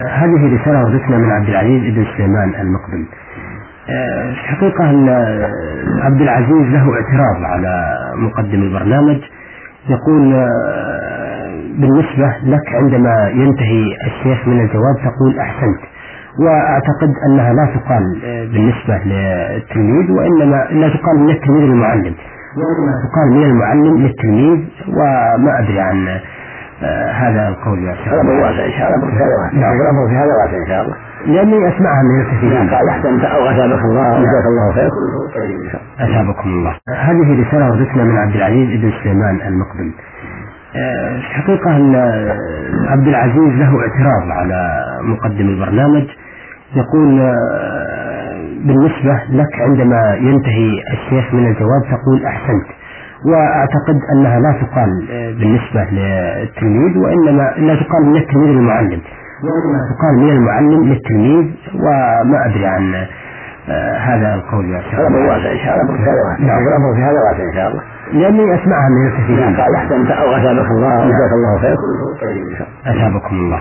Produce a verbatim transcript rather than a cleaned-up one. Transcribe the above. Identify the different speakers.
Speaker 1: هذه رسالة وردتنا من عبد العزيز بن سليمان المقبل. في الحقيقة أن عبد العزيز له اعتراض على مقدم البرنامج. يقول: بالنسبة لك عندما ينتهي الشيخ من الجواب تقول أحسنت، وأعتقد أنها لا تقال بالنسبة للتلميذ، وإنما لا تقال من التلميذ للمعلم، وإنما تقال من المعلم للتلميذ. وما أدري عن هذا القول يا شيخ.
Speaker 2: هذا واسع إن شاء الله. نعم في هذا واسع إن شاء الله،
Speaker 1: لأني أسمعها من الكثيرين.
Speaker 2: قال أحسنت أو أثابك الله وجزاك الله خير.
Speaker 1: أثابكم الله. هذه رسالة وردتنا من عبد العزيز بن سليمان المقبل. في الحقيقة أن عبد العزيز له اعتراض على مقدم البرنامج. يقول: بالنسبة لك عندما ينتهي الشيخ من الجواب تقول أحسنت، وأعتقد أنها لا تقال بالنسبة للتلميذ، وإنما لا تقال من التلميذ للمعلم، وإنما تقال من المعلم للتلميذ. وما أدري عن هذا القول يا شيخ.
Speaker 2: هذا واسع إن شاء الله. نعم في هذا واسع إن شاء الله،
Speaker 1: لأني أسمعها من الكثيرين.
Speaker 2: قال أحسنت أو أثابك الله وجزاك الله خير.
Speaker 1: أثابكم الله.